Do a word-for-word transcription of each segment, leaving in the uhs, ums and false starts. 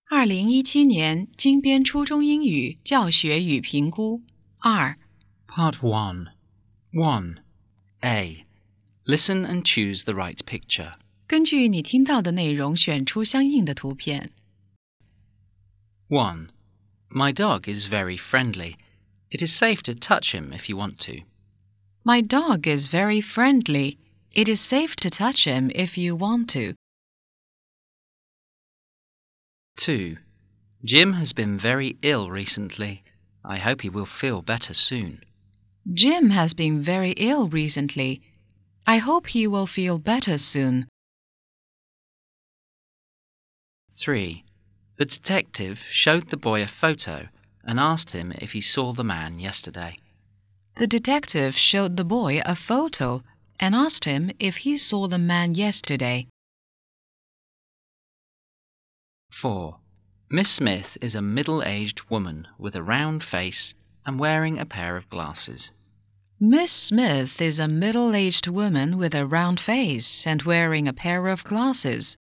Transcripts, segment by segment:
二零一七年精编初中英语教学与评估二 Part one. one. A. Listen and choose the right picture. 根据你听到的内容选出相应的图片。 one. My dog is very friendly. It is safe to touch him if you want to. My dog is very friendly. It is safe to touch him if you want to. two. Jim has been very ill recently. I hope he will feel better soon. Jim has been very ill recently. I hope he will feel better soon. three. The detective showed the boy a photo and asked him if he saw the man yesterday. The detective showed the boy a photo and asked him if he saw the man yesterday. four. Miss Smith is a middle-aged woman with a round face and wearing a pair of glasses. Miss Smith is a middle-aged woman with a round face and wearing a pair of glasses.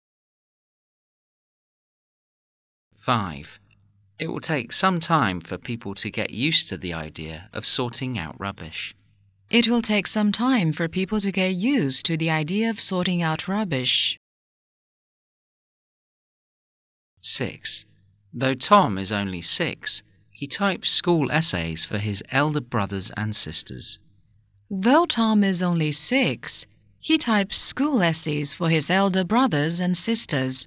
five. It will take some time for people to get used to the idea of sorting out rubbish. It will take some time for people to get used to the idea of sorting out rubbish. six. Though Tom is only six, he types school essays for his elder brothers and sisters. Though Tom is only six, he types school essays for his elder brothers and sisters.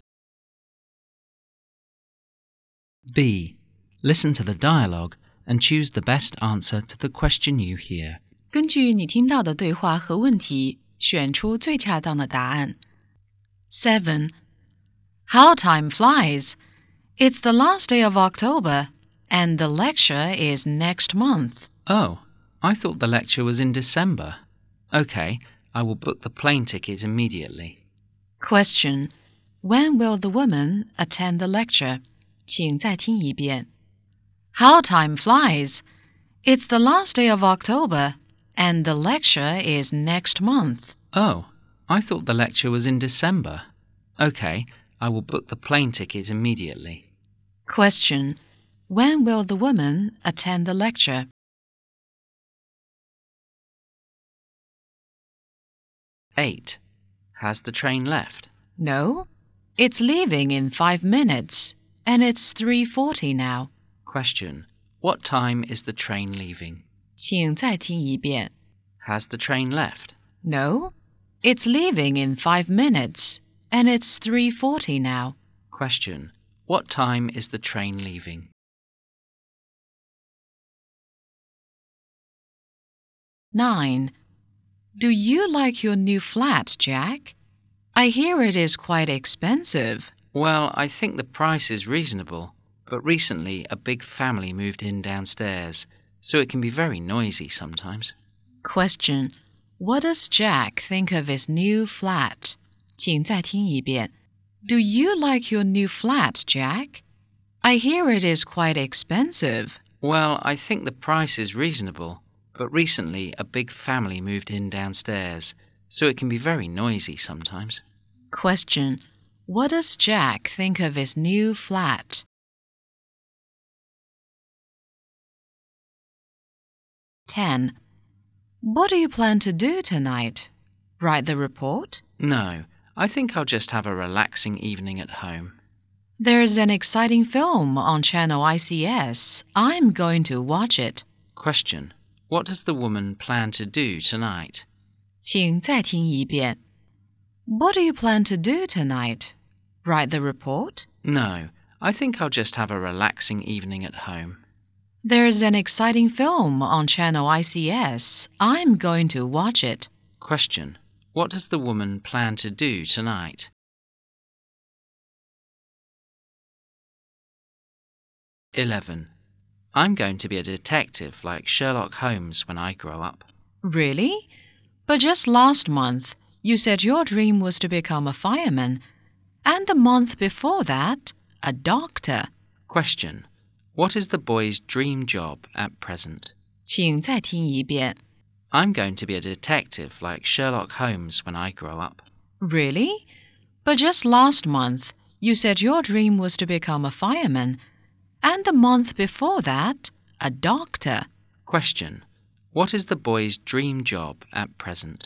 B. Listen to the dialogue and choose the best answer to the question you hear. 根据你听到的对话和问题，选出最恰当的答案。seven. How time flies! It's the last day of October, and the lecture is next month. Oh, I thought the lecture was in December. OK, I will book the plane ticket immediately. Question. When will the woman attend the lecture? 请再听一遍。How time flies! It's the last day of October, and the lecture is next month. Oh, I thought the lecture was in December. OK, I will book the plane ticket immediately. Question. When will the woman attend the lecture? eight. Has the train left? No. It's leaving in five minutes, and it's three forty now. Question. What time is the train leaving? 请再听一遍。 Has the train left? No. It's leaving in five minutes, and it's three forty now. Question. What time is the train leaving? nine. Do you like your new flat, Jack? I hear it is quite expensive. Well, I think the price is reasonable, but recently a big family moved in downstairs, so it can be very noisy sometimes. Question. What does Jack think of his new flat? 请再听一遍。 Do you like your new flat, Jack? I hear it is quite expensive. Well, I think the price is reasonable, but recently a big family moved in downstairs, so it can be very noisy sometimes. Question. What does Jack think of his new flat? ten. What do you plan to do tonight? Write the report? No, I think I'll just have a relaxing evening at home. There's an exciting film on channel I C S. I'm going to watch it. Question. What does the woman plan to do tonight? 请再听一遍。 What do you plan to do tonight? Write the report? No, I think I'll just have a relaxing evening at home. There's an exciting film on channel I C S. I'm going to watch it. Question. What does the woman plan to do tonight? eleven. I'm going to be a detective like Sherlock Holmes when I grow up. Really? But just last month, you said your dream was to become a fireman. And the month before that, a doctor. Question. What is the boy's dream job at present? 请再听一遍。 I'm going to be a detective like Sherlock Holmes when I grow up. Really? But just last month, you said your dream was to become a fireman, and the month before that, a doctor. Question. What is the boy's dream job at present?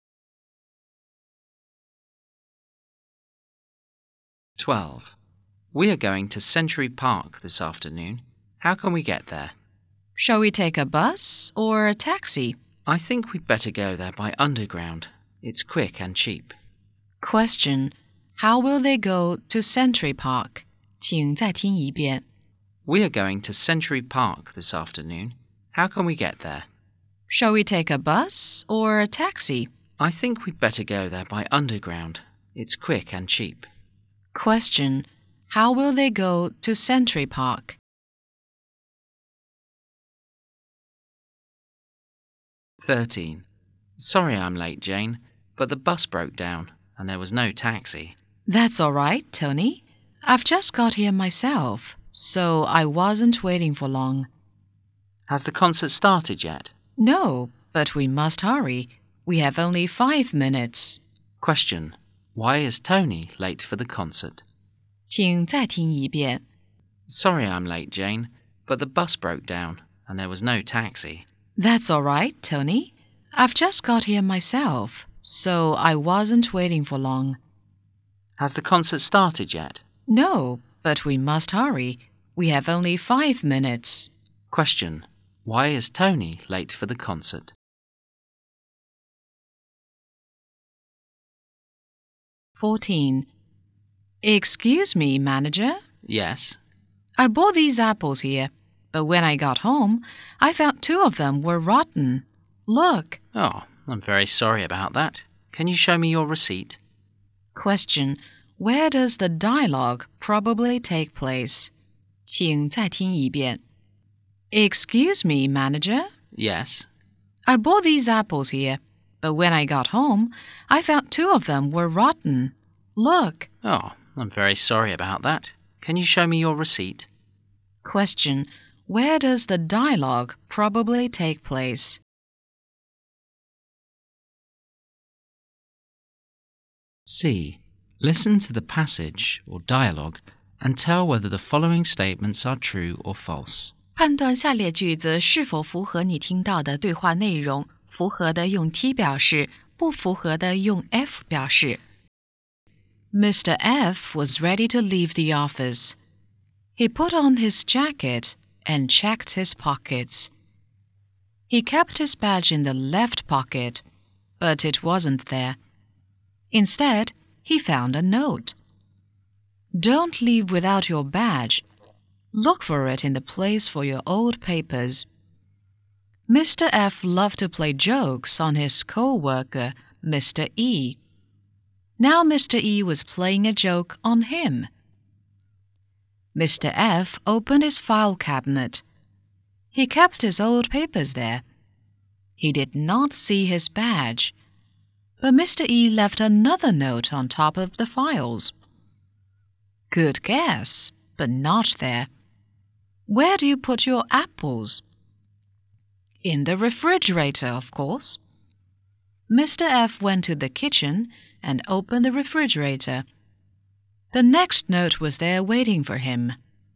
twelve. We are going to Century Park this afternoon. How can we get there? Shall we take a bus or a taxi? I think we'd better go there by underground. It's quick and cheap. Question. How will they go to Century Park? 请再听一遍. We are going to Century Park this afternoon. How can we get there? Shall we take a bus or a taxi? I think we'd better go there by underground. It's quick and cheap. Question. How will they go to Century Park? thirteen. Sorry I'm late, Jane, but the bus broke down and there was no taxi. That's all right, Tony. I've just got here myself, so I wasn't waiting for long. Has the concert started yet? No, but we must hurry. We have only five minutes. Question. Why is Tony late for the concert? 请再听一遍. Sorry I'm late, Jane, but the bus broke down and there was no taxi. That's all right, Tony. I've just got here myself, so I wasn't waiting for long. Has the concert started yet? No, but we must hurry. We have only five minutes. Question. Why is Tony late for the concert? fourteen. Excuse me, manager? Yes. I bought these apples here, but when I got home, I found two of them were rotten. Look. Oh, I'm very sorry about that. Can you show me your receipt? Question. Where does the dialogue probably take place? 请再听一遍. Excuse me, manager? Yes. I bought these apples here, but when I got home, I found two of them were rotten. Look. Oh, I'm very sorry about that. Can you show me your receipt? Question. Where does the dialogue probably take place? C. Listen to the passage or dialogue and tell whether the following statements are true or false. 判断下列句子是否符合你听到的对话内容，符合的用 T 表示，不符合的用 F 表示。Mister F was ready to leave the office. He put on his jacket and checked his pockets. He kept his badge in the left pocket, but it wasn't there. Instead, he found a note. Don't leave without your badge. Look for it in the place for your old papers. Mister F loved to play jokes on his co-worker, Mister E. Now Mister E was playing a joke on him. Mister F opened his file cabinet. He kept his old papers there. He did not see his badge, but Mister E left another note on top of the files. Good guess, but not there. Where do you put your apples? In the refrigerator, of course. Mister F went to the kitchen and opened the refrigerator. The next note was there waiting for him.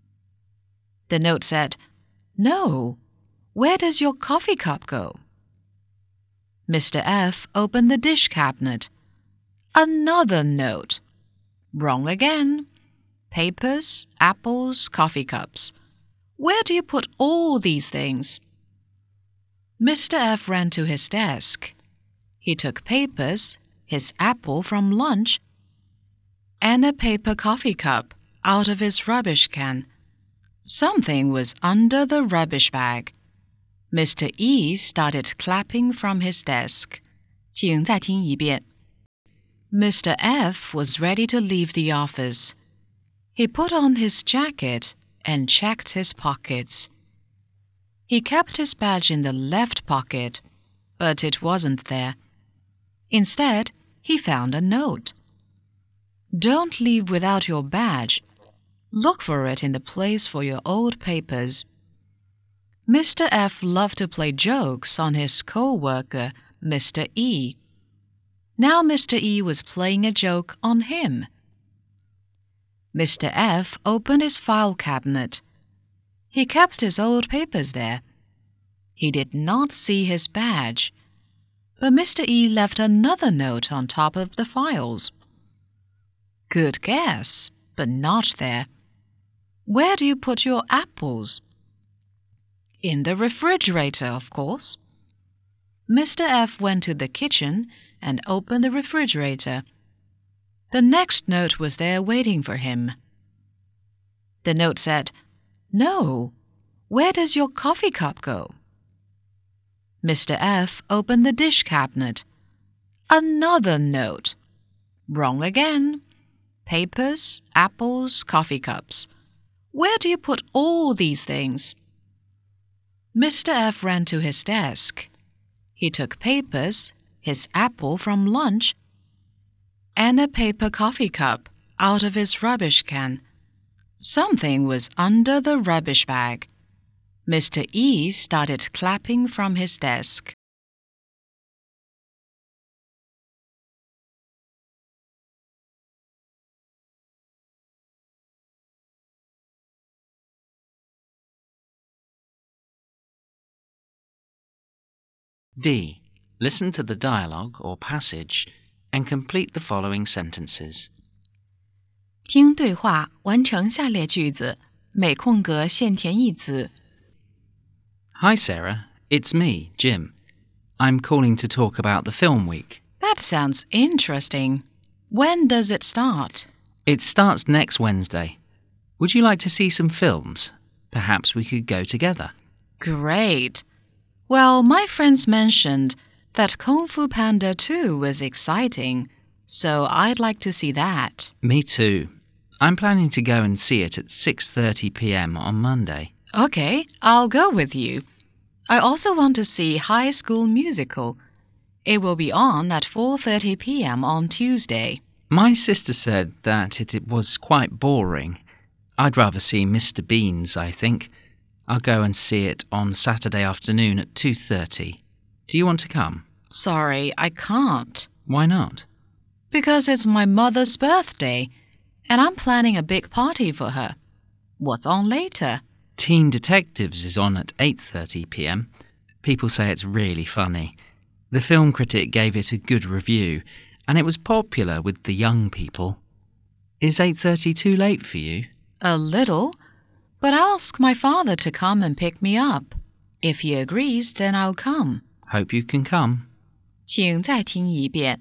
The note said, "No, where does your coffee cup go?" Mister F opened the dish cabinet. Another note. Wrong again. Papers, apples, coffee cups. Where do you put all these things? Mister F ran to his desk. He took papers, his apple from lunch, and a paper coffee cup out of his rubbish can. Something was under the rubbish bag. Mister E started clapping from his desk. 请再听一遍. Mister F was ready to leave the office. He put on his jacket and checked his pockets. He kept his badge in the left pocket, but it wasn't there. Instead, he found a note. Don't leave without your badge. Look for it in the place for your old papers. Mister F loved to play jokes on his co-worker, Mister E. Now Mister E was playing a joke on him. Mister F opened his file cabinet. He kept his old papers there. He did not see his badge, but Mister E left another note on top of the files. Good guess, but not there. Where do you put your apples? In the refrigerator, of course. Mister F went to the kitchen and opened the refrigerator. The next note was there waiting for him. The note said, "No, where does your coffee cup go?" Mister F opened the dish cabinet. Another note. Wrong again. Papers, apples, coffee cups. Where do you put all these things? Mister F ran to his desk. He took papers, his apple from lunch, and a paper coffee cup out of his rubbish can. Something was under the rubbish bag. Mister E started clapping from his desk. D. Listen to the dialogue or passage and complete the following sentences. 听对话，完成下列句子，每空格现填一词。 Hi Sarah, it's me, Jim. I'm calling to talk about the film week. That sounds interesting. When does it start? It starts next Wednesday. Would you like to see some films? Perhaps we could go together. Great. Well, my friends mentioned that Kung Fu Panda two was exciting, so I'd like to see that. Me too. I'm planning to go and see it at six thirty p m on Monday. Okay, I'll go with you. I also want to see High School Musical. It will be on at four thirty p m on Tuesday. My sister said that it, it was quite boring. I'd rather see Mister Bean's, I think. I'll go and see it on Saturday afternoon at two thirty. Do you want to come? Sorry, I can't. Why not? Because it's my mother's birthday, and I'm planning a big party for her. What's on later? Teen Detectives is on at eight thirty p m. People say it's really funny. The film critic gave it a good review, and it was popular with the young people. Is eight thirty too late for you? A little, but I'll ask my father to come and pick me up. If he agrees, then I'll come. Hope you can come. 请再听一遍.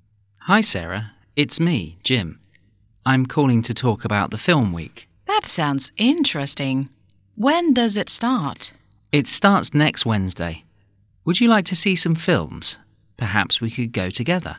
Hi Sarah, it's me, Jim. I'm calling to talk about the film week. That sounds interesting. When does it start? It starts next Wednesday. Would you like to see some films? Perhaps we could go together.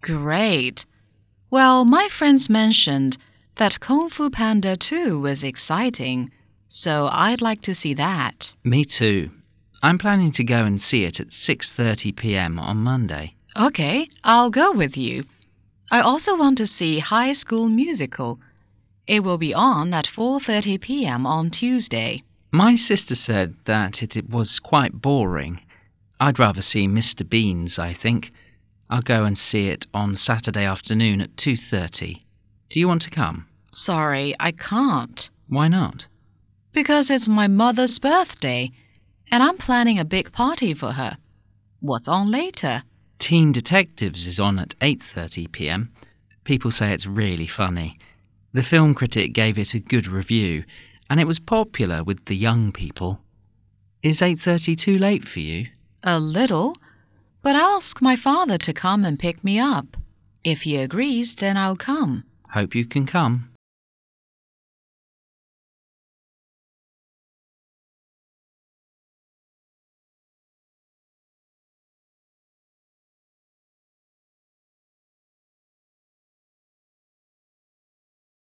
Great. Well, my friends mentioned that Kung Fu Panda two was exciting, so I'd like to see that. Me too. I'm planning to go and see it at six thirty p m on Monday. Okay, I'll go with you. I also want to see High School Musical. It will be on at four thirty p m on Tuesday. My sister said that it, it was quite boring. I'd rather see Mister Bean's, I think. I'll go and see it on Saturday afternoon at two thirty. Do you want to come? Sorry, I can't. Why not? Because it's my mother's birthday, and I'm planning a big party for her. What's on later? Teen Detectives is on at eight thirty p m. People say it's really funny. The film critic gave it a good review, and it was popular with the young people. Is eight thirty too late for you? A little, but I'll ask my father to come and pick me up. If he agrees, then I'll come. Hope you can come.